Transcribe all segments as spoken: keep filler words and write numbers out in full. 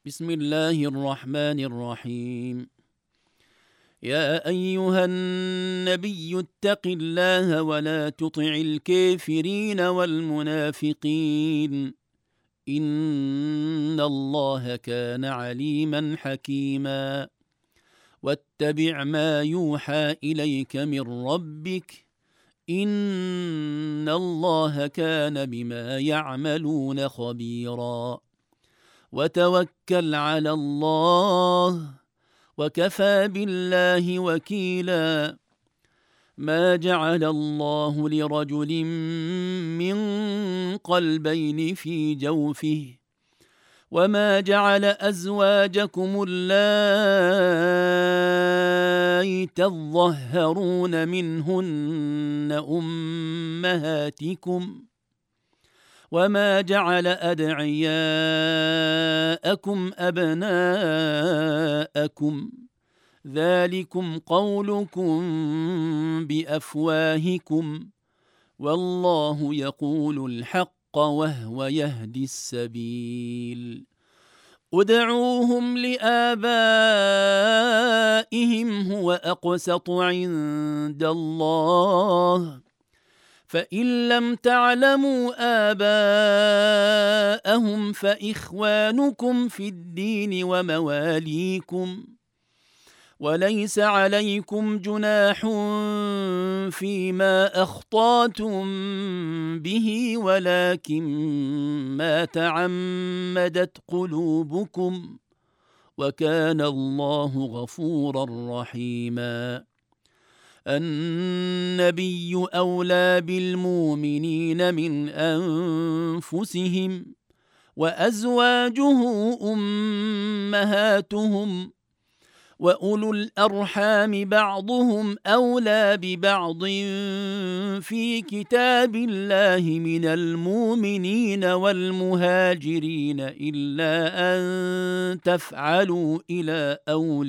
بسم الله الرحمن الرحيم. يا أيها النبي اتق الله ولا تطع الكافرين والمنافقين إن الله كان عليما حكيما. واتبع ما يوحى إليك من ربك إن الله كان بما يعملون خبيرا. وتوكل على الله وكفى بالله وكيلا. ما جعل الله لرجل من قلبين في جوفه وما جعل أزواجكم اللائي تظهرون منهن أمهاتكم وما جعل أدعياءكم أبناءكم ذلكم قولكم بأفواهكم والله يقول الحق وهو يهدي السبيل. ادعوهم لآبائهم هو أقسط عند الله فإن لم تعلموا آباءهم فإخوانكم في الدين ومواليكم وليس عليكم جناح فيما أخطأتم به ولكن ما تعمدت قلوبكم وكان الله غفورا رحيما. النبي أولى بالمؤمنين من أنفسهم وأزواجه أمهاتهم وأولو الأرحام بعضهم أولى ببعض في كتاب الله من المؤمنين والمهاجرين إلا أن تفعلوا إلى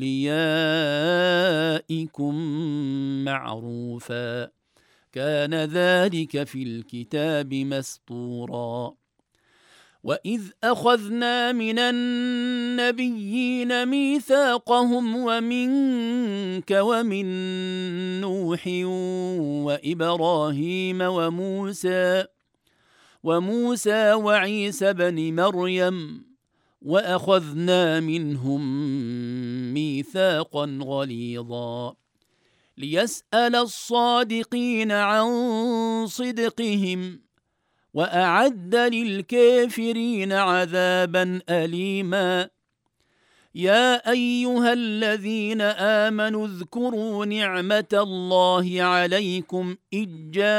أوليائكم معروفا كان ذلك في الكتاب مسطورا. وإذ أخذنا من النبيين ميثاقهم ومنك ومن نوح وإبراهيم وموسى وموسى وعيسى بن مريم وأخذنا منهم ميثاقا غليظا ليسأل الصادقين عن صدقهم وأعد للكافرين عذابا أليما. يا أيها الذين آمنوا اذكروا نعمة الله عليكم إذ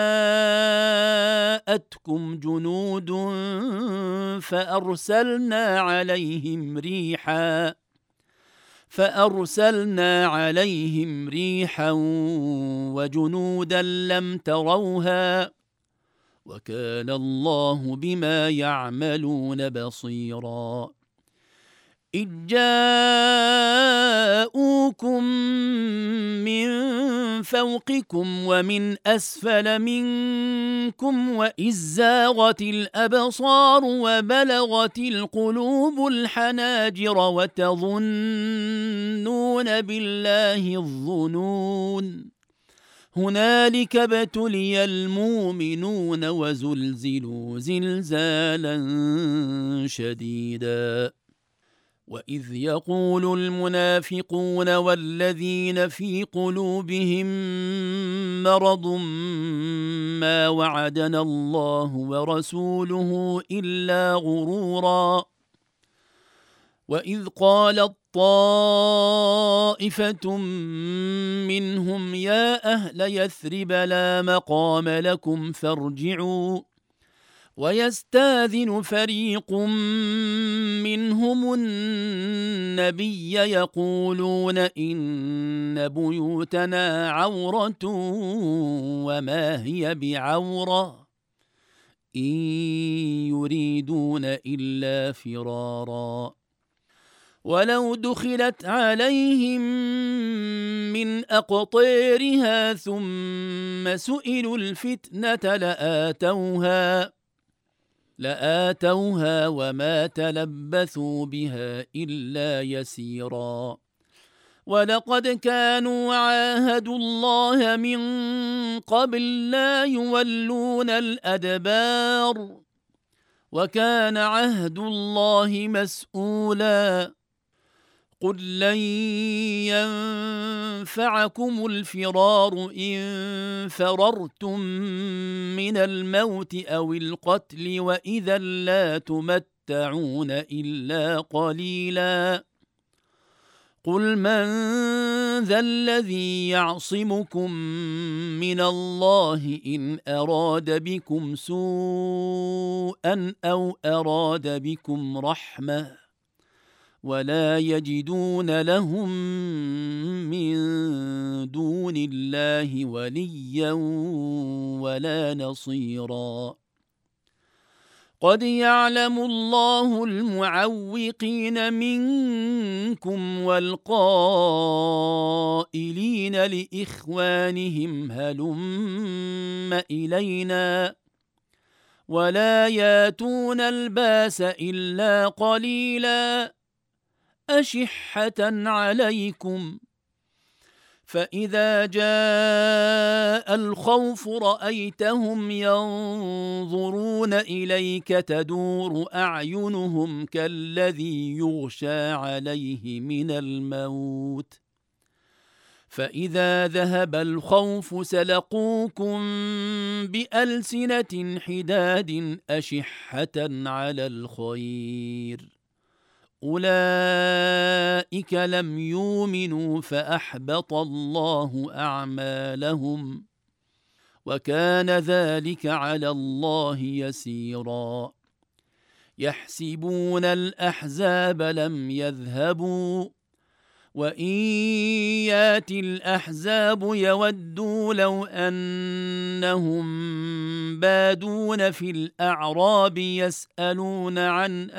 جاءتكم جنود فأرسلنا عليهم ريحا فأرسلنا عليهم ريحا وجنودا لم تروها وكان الله بما يعملون بصيرا. إذ جاءوكم من فوقكم ومن أسفل منكم وإذ زاغت الأبصار وبلغت القلوب الحناجر وتظنون بالله الظنون هنالك ابتلي المؤمنون وزلزلوا زلزالا شديدا. وإذ يقول المنافقون والذين في قلوبهم مرض ما وعدنا الله ورسوله إلا غرورا. وإذ قالت طائفة منهم يا أهل يثرب لا مقام لكم فارجعوا ويستاذن فريق منهم النبي يقولون إن بيوتنا عورة وما هي بعورة إن يريدون إلا فرارا ولو دخلت عليهم من أقطارها ثم سئلوا الفتنة لآتوها لآتوها وما تلبثوا بها إلا يسيرا ولقد كانوا عاهدوا الله من قبل لا يولون الأدبار وكان عهد الله مسؤولا قل لن ينفعكم الفرار إن فررتم من الموت أو القتل وإذا لا تمتعون إلا قليلا قل من ذا الذي يعصمكم من الله إن أراد بكم سوءا أو أراد بكم رحمة ولا يجدون لهم من دون الله وليا ولا نصيرا قد يعلم الله المعوقين منكم والقائلين لإخوانهم هلم إلينا ولا ياتون الباس إلا قليلا أشحة عليكم فإذا جاء الخوف رأيتهم ينظرون إليك تدور أعينهم كالذي يغشى عليه من الموت فإذا ذهب الخوف سلقوكم بألسنة حداد أشحة على الخير أولئك لم يؤمنوا فأحبط الله أعمالهم وكان ذلك على الله يسيرا يحسبون الأحزاب لم يذهبوا وإن ياتي الأحزاب يودوا لو أنهم بادون في الأعراب يسألون عن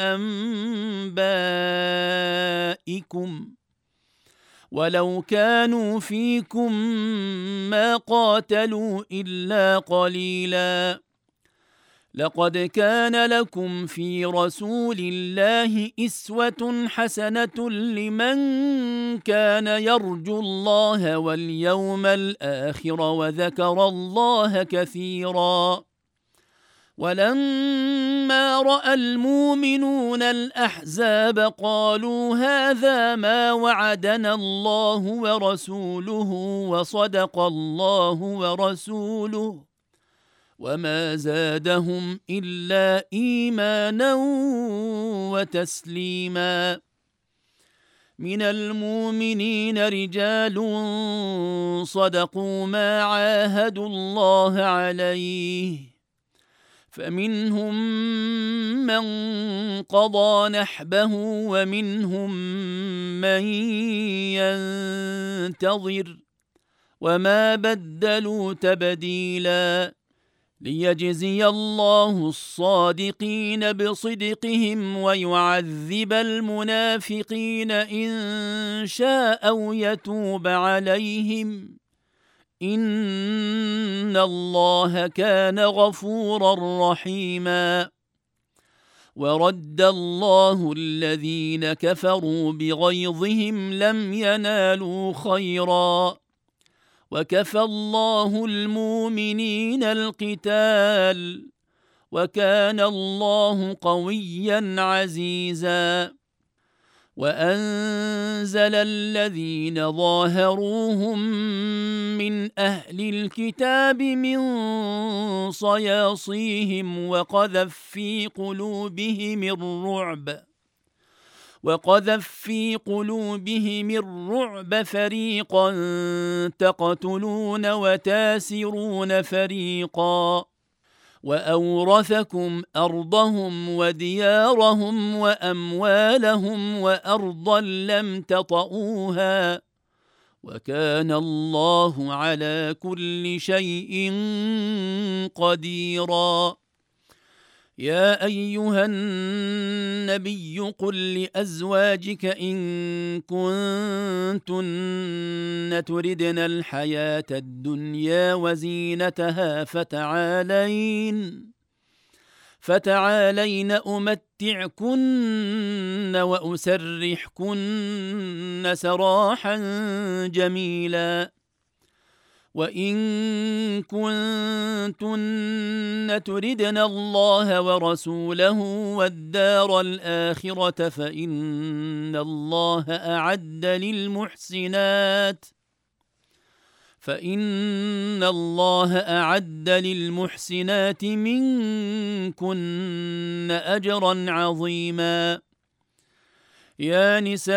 أنبائكم ولو كانوا فيكم ما قاتلوا إلا قليلا لقد كان لكم في رسول الله أسوة حسنة لمن كان يرجو الله واليوم الآخر وذكر الله كثيرا ولما رأى المؤمنون الأحزاب قالوا هذا ما وعدنا الله ورسوله وصدق الله ورسوله وما زادهم إلا إيمانا وتسليما من المؤمنين رجال صدقوا ما عاهدوا الله عليه فمنهم من قضى نحبه ومنهم من ينتظر وما بدلوا تبديلا ليجزي الله الصادقين بصدقهم ويعذب المنافقين إن شاء أو يتوب عليهم إن الله كان غفورا رحيما ورد الله الذين كفروا بغيظهم لم ينالوا خيرا وكفى الله المؤمنين القتال وكان الله قويا عزيزا وأنزل الذين ظاهروهم من أهل الكتاب من صياصيهم وقذف في قلوبهم الرعب وقذف في قلوبهم الرعب فريقا تقتلون وتاسرون فريقا وأورثكم أرضهم وديارهم وأموالهم وأرضا لم تطئوها وكان الله على كل شيء قديرا يا أيها النبي قل لأزواجك إن كنتن تردن الحياة الدنيا وزينتها فتعالين فتعالين أمتعكن وأسرحكن سراحا جميلا وإن كنتن تردن الله ورسوله والدار الآخرة فإن الله أعد للمحسنات فإن الله أعد للمحسنات منكن أجرا عظيما يا نساء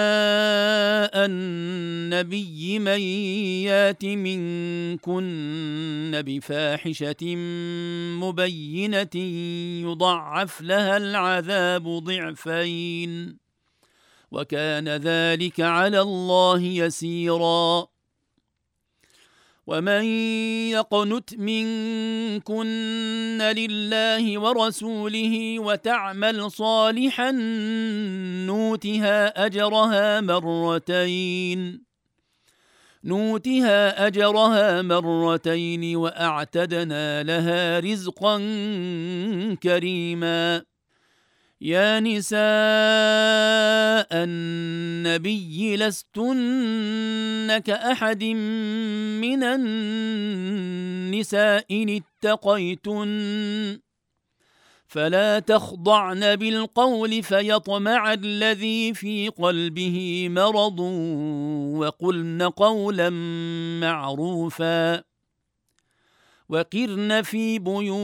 النبي من يات منكن بفاحشة مبينة يضعف لها العذاب ضعفين وكان ذلك على الله يسيرا ومن يقنت منكن لله ورسوله وتعمل صالحا نوتها أجرها مرتين نوتها أجرها مرتين وأعتدنا لها رزقا كريما يا نساء النبي لستن كأحد من النساء إن اتقيتن فلا تخضعن بالقول فيطمع الذي في قلبه مرض وقلن قولا معروفا وقرن في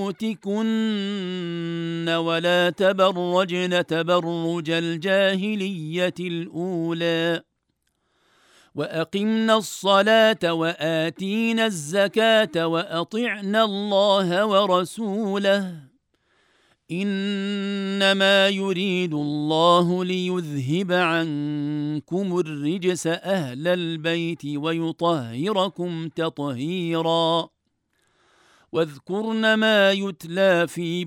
بيوتكن ولا تبرجن تبرج الجاهلية الأولى وأقمنا الصلاة وآتينا الزكاة وأطعنا الله ورسوله إنما يريد الله ليذهب عنكم الرجس أهل البيت ويطهركم تطهيرا واذكرن ما يتلى في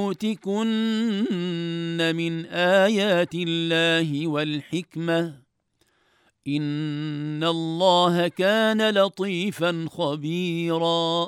بيوتكن من آيات الله والحكمة إن الله كان لطيفا خبيرا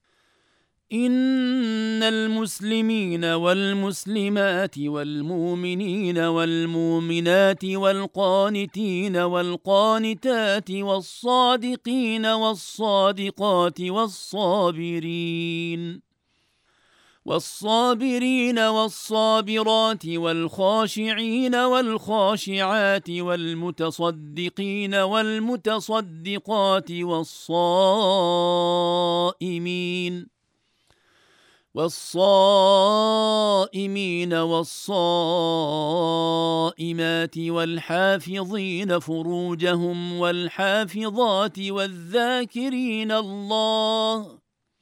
إن المسلمين والمسلمات والمؤمنين والمؤمنات والقانتين والقانتات والصادقين والصادقات والصابرين والصابرين والصابرات والخاشعين والخاشعات والمتصدقين والمتصدقات والصائمين والصائمين والصائمات والحافظين فروجهم والحافظات والذاكرين الله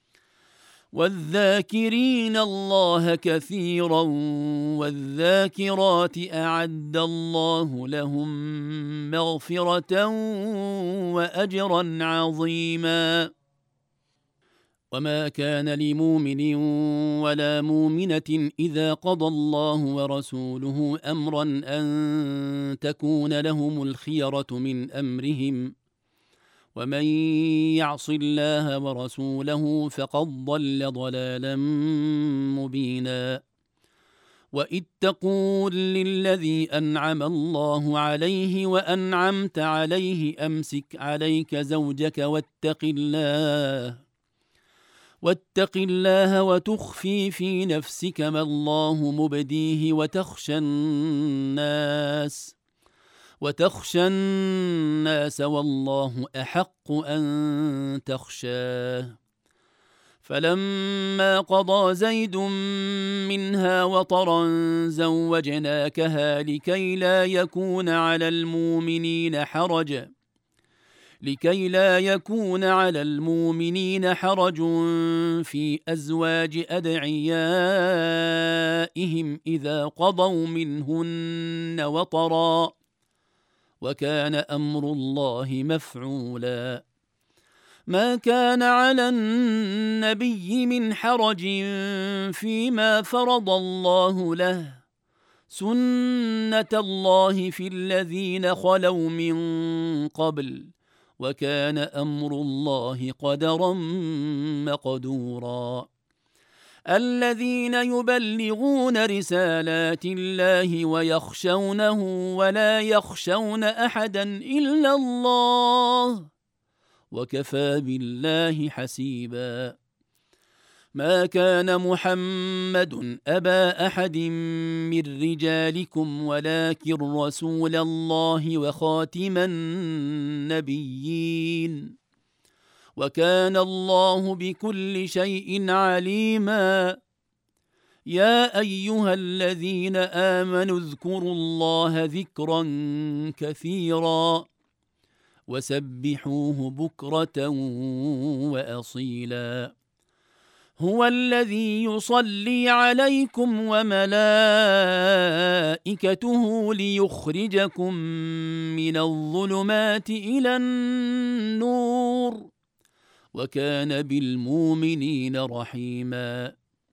والذاكرين الله كثيرا والذاكرات أعد الله لهم مغفرة وأجرا عظيما وما كان لمؤمن ولا مؤمنة إذا قضى الله ورسوله أمرا أن تكون لهم الخيرة من أمرهم ومن يعص الله ورسوله فقد ضل ضلالا مبينا وإذ تقول للذي أنعم الله عليه وأنعمت عليه أمسك عليك زوجك واتق الله واتق الله وتخفي في نفسك ما الله مبديه وتخشى الناس وتخشى الناس والله أحق أن تخشاه فلما قضى زيد منها وطرا زوجناكها لكي لا يكون على المؤمنين حرج لكي لا يكون على المؤمنين حرج في أزواج أدعيائهم إذا قضوا منهن وطرا وكان أمر الله مفعولا ما كان على النبي من حرج فيما فرض الله له سنة الله في الذين خلوا من قبل وكان أمر الله قدرا مقدورا الذين يبلغون رسالات الله ويخشونه ولا يخشون أحدا إلا الله وكفى بالله حسيبا. ما كان محمد أبا أحد من رجالكم ولكن رسول الله وخاتم النبيين وكان الله بكل شيء عليما. يا أيها الذين آمنوا اذكروا الله ذكرا كثيرا وسبحوه بكرة وأصيلا. هو الذي يصلي عليكم وملائكته ليخرجكم من الظلمات إلى النور وكان بالمؤمنين رحيما.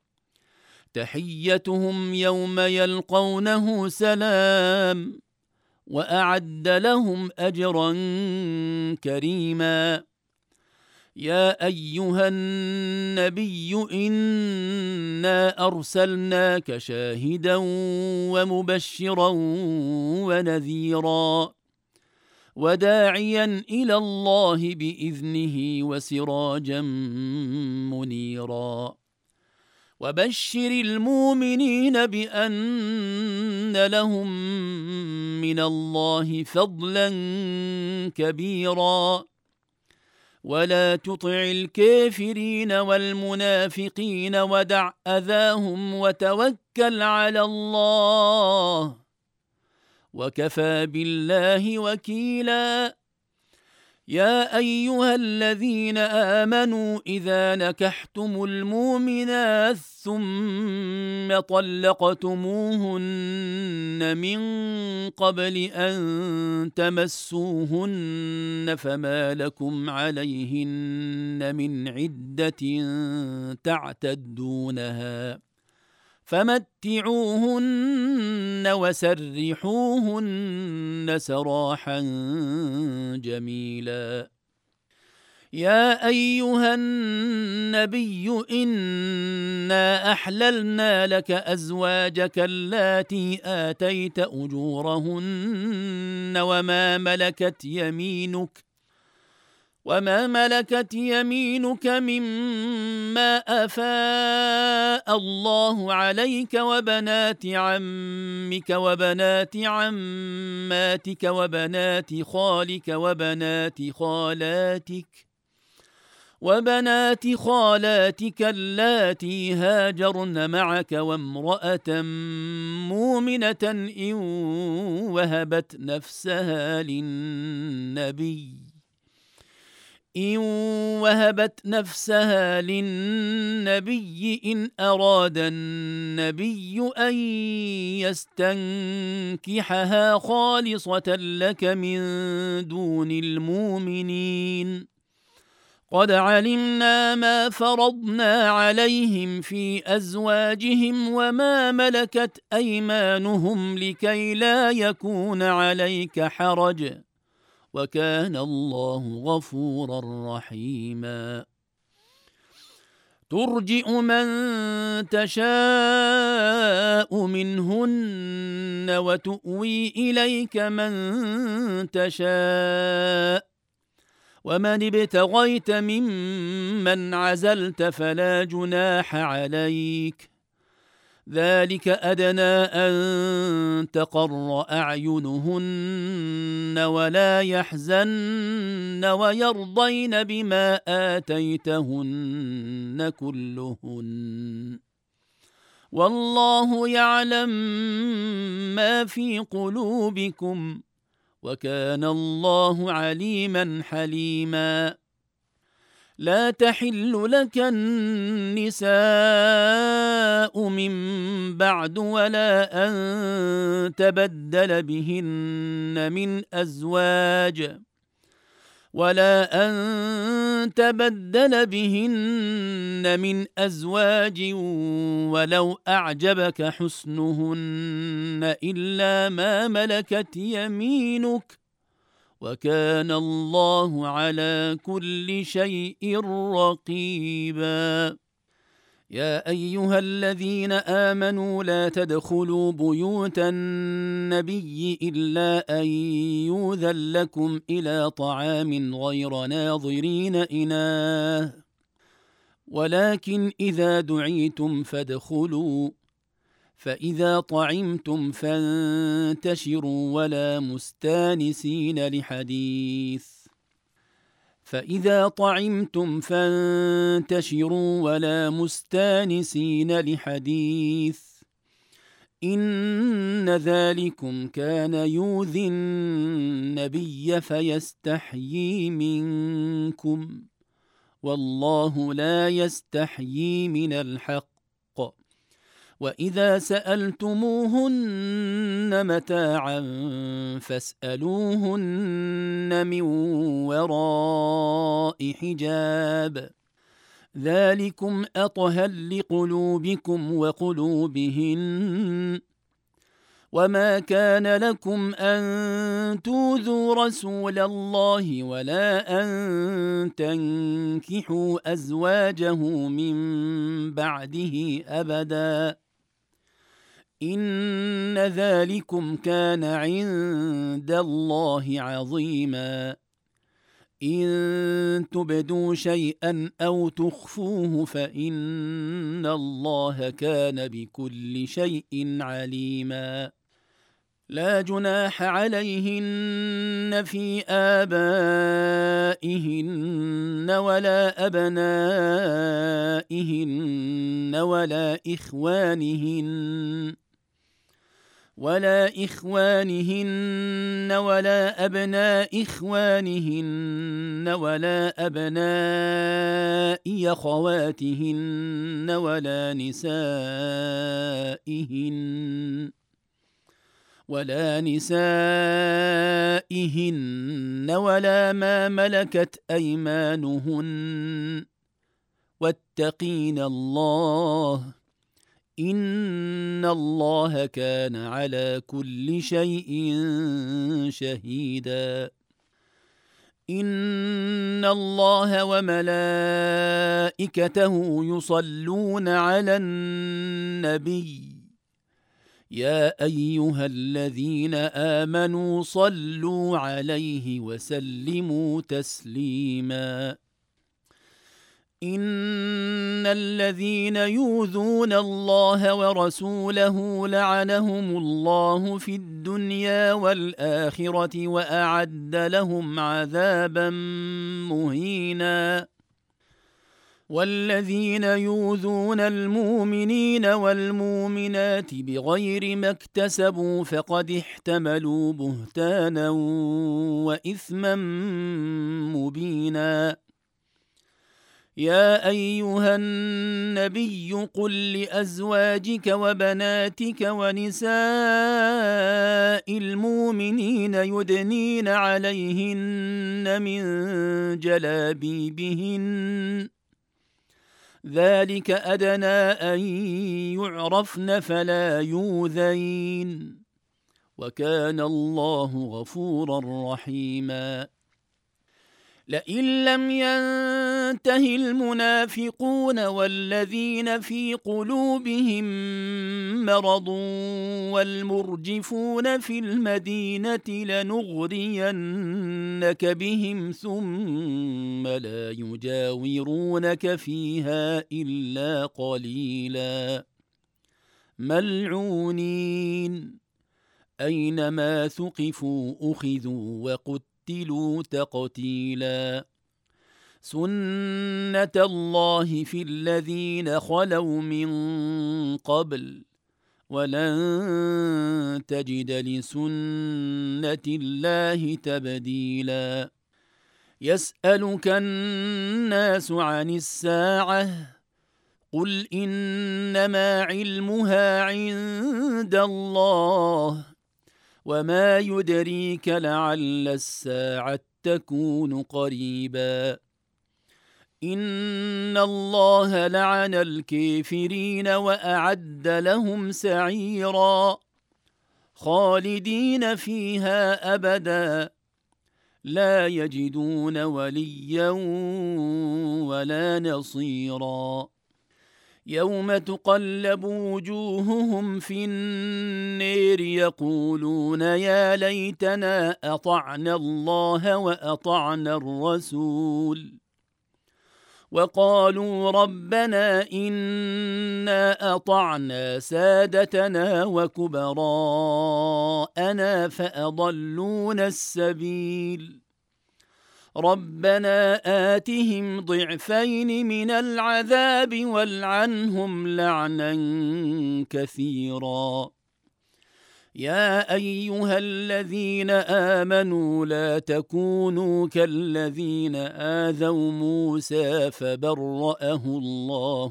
تحيتهم يوم يلقونه سلام وأعد لهم أجرا كريما. يا أيها النبي إنا أرسلناك شاهدا ومبشرا ونذيرا وداعيا إلى الله بإذنه وسراجا منيرا. وبشر المؤمنين بأن لهم من الله فضلا كبيرا ولا تطع الكافرين والمنافقين ودع أذاهم وتوكل على الله وكفى بالله وكيلا. يا أيها الذين آمنوا إذا نكحتم المؤمنات ثم طلقتموهن من قبل أن تمسوهن فما لكم عليهن من عدة تعتدونها فمتعوهن وسرحوهن سراحا جميلا. يا أيها النبي إنا أحللنا لك أزواجك اللاتي آتيت أجورهن وما ملكت يمينك وما ملكت يمينك مما أفاء الله عليك وبنات عمك وبنات عماتك وبنات خالك وبنات خالاتك وبنات خالاتك اللاتي هاجرن معك وامرأة مؤمنة إن وهبت نفسها للنبي إن وهبت نفسها للنبي إن أراد النبي أن يستنكحها خالصة لك من دون المؤمنين. قد علمنا ما فرضنا عليهم في أزواجهم وما ملكت أيمانهم لكي لا يكون عليك حرج وكان الله غفورا رحيما. ترجئ من تشاء منهن وتؤوي إليك من تشاء ومن ابتغيت ممن عزلت فلا جناح عليك ذلك أدنى أن تقر أعينهن ولا يحزن ويرضين بما آتيتهن كلهن والله يعلم ما في قلوبكم وكان الله عليما حليما. لا تحل لك النساء من بعد ولا أن تبدل بهن من أزواج ولا أن تبدل بهن من أزواج ولو أعجبك حسنهن إلا ما ملكت يمينك وكان الله على كل شيء رقيبا. يا أيها الذين آمنوا لا تدخلوا بيوت النبي إلا أن يؤذن لكم إلى طعام غير ناظرين إناه ولكن إذا دعيتم فادخلوا فإذا طعمتم فانتشروا ولا مستانسين لحديث فإذا طعمتم فانتشروا ولا مستانسين لحديث إن ذلكم كان يؤذي النبي فيستحيي منكم والله لا يستحيي من الحق وإذا سألتموهن متاعا فاسألوهن من وراء حجاب ذلكم أطهر لقلوبكم وقلوبهن وما كان لكم أن تؤذوا رسول الله ولا أن تنكحوا أزواجه من بعده أبدا إن ذلكم كان عند الله عظيما إن تبدوا شيئا أو تخفوه فإن الله كان بكل شيء عليما لا جناح عليهن في آبائهن ولا أبنائهن ولا إخوانهن ولا إخوانهن ولا أبناء إخوانهن ولا أبناء أخواتهن ولا نسائهن ولا نسائهن ولا ما ملكت أيمانهن واتقين الله إن الله كان على كل شيء شهيدا إن الله وملائكته يصلون على النبي يا أيها الذين آمنوا صلوا عليه وسلموا تسليما إن الذين يؤذون الله ورسوله لعنهم الله في الدنيا والآخرة وأعد لهم عذابا مهينا والذين يؤذون المؤمنين والمؤمنات بغير ما اكتسبوا فقد احتملوا بهتانا وإثما مبينا يا أيها النبي قل لأزواجك وبناتك ونساء المؤمنين يدنين عليهن من جلابيبهن ذلك أدنى أن يعرفن فلا يؤذين وكان الله غفورا رحيما لئن لم ينته المنافقون والذين في قلوبهم مرض والمرجفون في المدينة لنغرينك بهم ثم لا يجاورونك فيها إلا قليلا ملعونين أينما ثقفوا أخذوا وقتلوا قتلوا تقتيلا سنة الله في الذين خلوا من قبل ولن تجد لسنة الله تبديلا يسألك الناس عن الساعة قل إنما علمها عند الله وما يدريك لعل الساعة تكون قريبا إن الله لعن الكافرين وأعد لهم سعيرا خالدين فيها أبدا لا يجدون وليا ولا نصيرا يوم تقلب وجوههم في النير يقولون يا ليتنا أطعنا الله وأطعنا الرسول وقالوا ربنا إنا أطعنا سادتنا وكبراءنا فأضلونا السبيل ربنا آتهم ضعفين من العذاب والعنهم لعنا كثيرا يا أيها الذين آمنوا لا تكونوا كالذين آذوا موسى فبرأه الله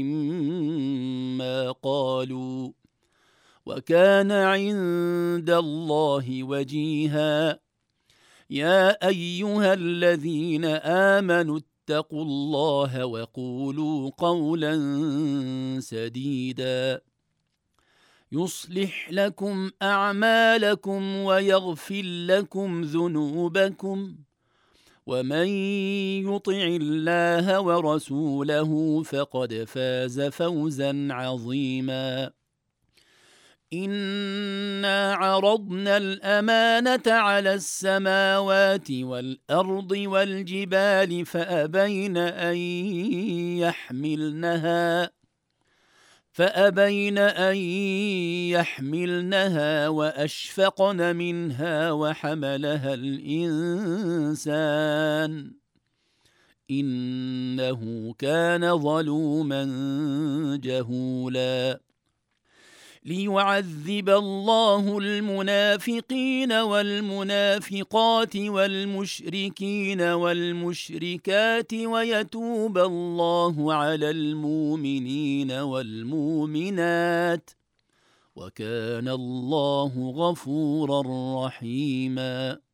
مما قالوا وكان عند الله وجيها يا أيها الذين آمنوا اتقوا الله وقولوا قولا سديدا يصلح لكم أعمالكم ويغفر لكم ذنوبكم ومن يطع الله ورسوله فقد فاز فوزا عظيما إنا عرضنا الأمانة على السماوات والأرض والجبال فأبين أن يحملنها فأبين أن يحملنها وأشفقن منها وحملها الإنسان إنه كان ظلوما جهولا ليعذب الله المنافقين والمنافقات والمشركين والمشركات ويتوب الله على المؤمنين والمؤمنات وكان الله غفورا رحيما